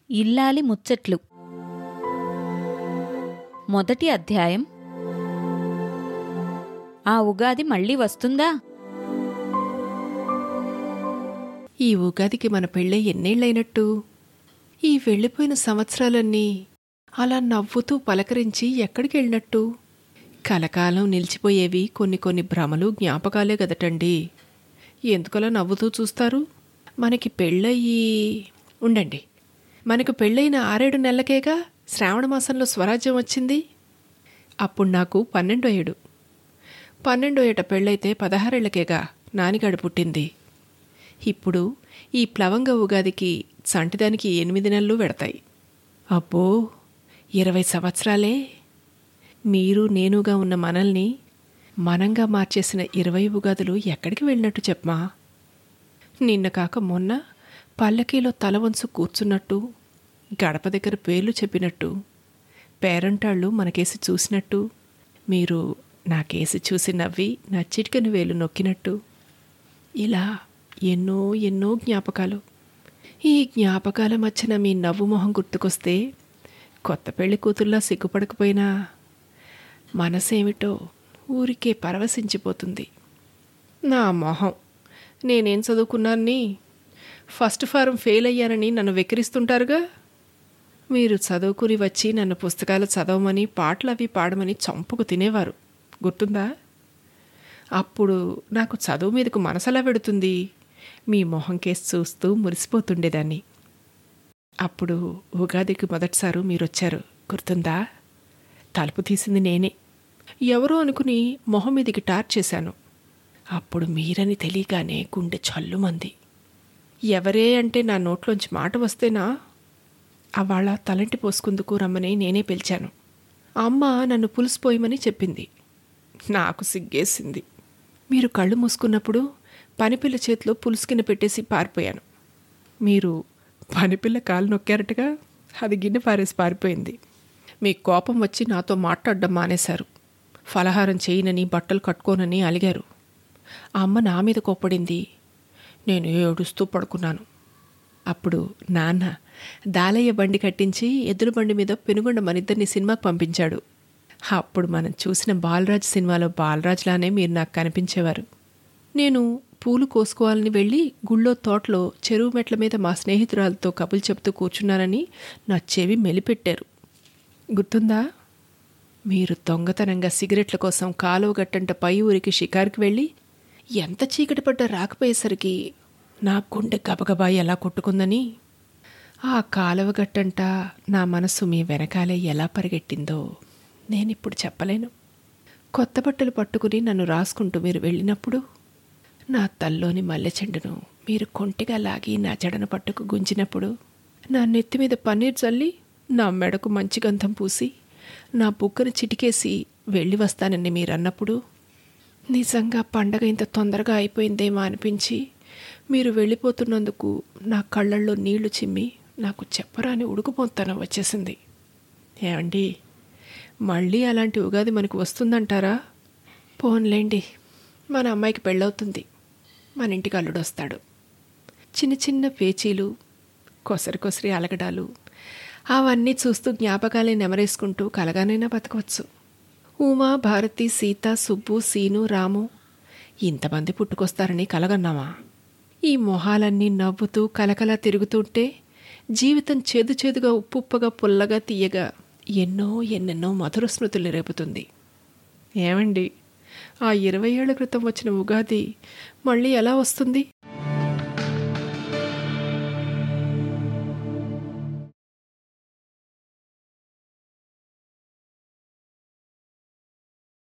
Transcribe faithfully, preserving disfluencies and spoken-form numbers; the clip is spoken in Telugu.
ఇల్లాలి ముచ్చట్లు మొదటి అధ్యాయం. ఆ ఉగాది మళ్ళీ వస్తుందా? ఈ ఉగాదికి మన పెళ్ళై ఎన్నేళ్లైనట్టు? ఈ వెళ్ళిపోయిన సంవత్సరాలన్నీ అలా నవ్వుతూ పలకరించి ఎక్కడికెళ్ళినట్టు? కలకాలం నిలిచిపోయేవి కొన్ని కొన్ని భ్రమలు జ్ఞాపకాలే గదటండి. ఎందుకలా నవ్వుతూ చూస్తారు? మనకి పెళ్ళయ్యి ఉండండి మనకు పెళ్ళైన ఆరేడు నెలలకేగా శ్రావణమాసంలో స్వరాజ్యం వచ్చింది. అప్పుడు నాకు పన్నెండో ఏడు. పన్నెండో ఏట పెళ్ళైతే పదహారేళ్లకేగా నానిగాడు పుట్టింది. ఇప్పుడు ఈ ప్లవంగ ఉగాదికి సంటిదానికి ఎనిమిది నెలలు వెడతాయి. అబ్బో, ఇరవై సంవత్సరాలే! మీరు నేనుగా ఉన్న మనల్ని మనంగా మార్చేసిన ఇరవై ఉగాదులు ఎక్కడికి వెళ్ళినట్టు చెప్పమా? నిన్న కాక మొన్న పల్లకీలో తల వంచు కూర్చున్నట్టు, గడప దగ్గర పేర్లు చెప్పినట్టు, పేరంటాళ్ళు మనకేసి చూసినట్టు, మీరు నాకేసి చూసి నవ్వి నా చిటికెను వేలు నొక్కినట్టు, ఇలా ఎన్నో ఎన్నో జ్ఞాపకాలు. ఈ జ్ఞాపకాల మధ్యన మీ నవ్వు మొహం గుర్తుకొస్తే కొత్త పెళ్లి కూతుర్లా సిగ్గుపడకపోయినా మనసేమిటో ఊరికే పరవశించిపోతుంది. నా మొహం, నేనేం చదువుకున్నాన్ని? ఫస్ట్ ఫారం ఫెయిల్ అయ్యానని నన్ను వెక్కిరిస్తుంటారుగా. మీరు చదువుకుని వచ్చి నన్ను పుస్తకాలు చదవమని పాటలు అవి పాడమని చంపుకు తినేవారు, గుర్తుందా? అప్పుడు నాకు చదువు మీదకు మనసలా పెడుతుంది. మీ మొహం కేసు చూస్తూ మురిసిపోతుండేదాన్ని. అప్పుడు ఉగాదికి మొదటిసారు మీరొచ్చారు, గుర్తుందా? తలుపు తీసింది నేనే. ఎవరో అనుకుని మొహం మీదికి టార్చ్ చేశాను. అప్పుడు మీరని తెలియగానే గుండె చల్లుమంది. ఎవరే అంటే నా నోట్లోంచి మాట వస్తేనా అవాళ తలంటి పోసుకుందుకు రమ్మని నేనే పిలిచాను. అమ్మ నన్ను పులిసిపోయమని చెప్పింది. నాకు సిగ్గేసింది. మీరు కళ్ళు మూసుకున్నప్పుడు పనిపిల్ల చేతిలో పులుసుకిన పెట్టేసి పారిపోయాను. మీరు పనిపిల్ల కాలు నొక్కారటగా, అది గిన్నె పారేసి పారిపోయింది. మీ కోపం వచ్చి నాతో మాట్లాడడం మానేశారు. ఫలహారం చేయనని, బట్టలు కట్టుకోనని అలిగారు. ఆ అమ్మ నా మీద కోప్పడింది. నేను ఏడుస్తూ పడుకున్నాను. అప్పుడు నాన్న దాలయ్య బండి కట్టించి ఎద్దుల బండి మీద పెనుగొండ మనిద్దరిని సినిమాకి పంపించాడు. అప్పుడు మనం చూసిన బాలరాజ్ సినిమాలో బాలరాజ్లానే మీరు నాకు కనిపించేవారు. నేను పూలు కోసుకోవాలని వెళ్ళి గుళ్ళో తోటలో చెరువు మెట్ల మీద మా స్నేహితురాలతో కబులు చెప్తూ కూర్చున్నానని నా చెవి మెలిపెట్టారు, గుర్తుందా? మీరు దొంగతనంగా సిగరెట్ల కోసం కాలువ గట్టంట పై ఊరికి షికారుకి వెళ్ళి ఎంత చీకటి పడ్డా రాకపోయేసరికి నా గుండె గబగబా ఎలా కొట్టుకుందని, ఆ కాలువ గట్టంట నా మనసు మీ వెనకాలే ఎలా పరిగెట్టిందో నేనిప్పుడు చెప్పలేను. కొత్త బట్టలు పట్టుకుని నన్ను రాసుకుంటూ మీరు వెళ్ళినప్పుడు నా తల్లోని మల్లెచెండును మీరు కొంటిగా లాగి నా జడను పట్టుకు గుంజినప్పుడు, నా నెత్తి మీద పన్నీర్ చల్లి నా మెడకు మంచి గంధం పూసి నా బుగ్గను చిటికేసి వెళ్ళి వస్తానని మీరన్నప్పుడు నిజంగా పండగ ఇంత తొందరగా అయిపోయిందేమో అనిపించి మీరు వెళ్ళిపోతున్నందుకు నా కళ్ళల్లో నీళ్లు చిమ్మి నాకు చెప్పరాని ఉడుకుపోతనం వచ్చేసింది. ఏమండి, మళ్ళీ అలాంటి ఉగాది మనకు వస్తుందంటారా? పోన్లేండి, మన అమ్మాయికి పెళ్ళవుతుంది, మన ఇంటికి అల్లుడు వస్తాడు. చిన్న చిన్న పేచీలు, కొసరి కొసరి అలగడాలు, అవన్నీ చూస్తూ జ్ఞాపకాలే నెమరేసుకుంటూ కలగానైనా బతకవచ్చు. ఉమా, భారతి, సీత, సుబ్బు, సీను, రాము ఇంతమంది పుట్టుకొస్తారని కలగన్నామా? ఈ మొహాలన్నీ నవ్వుతూ కలకలా తిరుగుతుంటే జీవితం చేదు చేదుగా, ఉప్పుప్పగా, పుల్లగా, తీయగా ఎన్నో ఎన్నెన్నో మధుర స్మృతులు రేపుతుంది. ఏమండి, ఆ ఇరవై ఏళ్ల క్రితం వచ్చిన ఉగాది మళ్ళీ ఎలా వస్తుంది?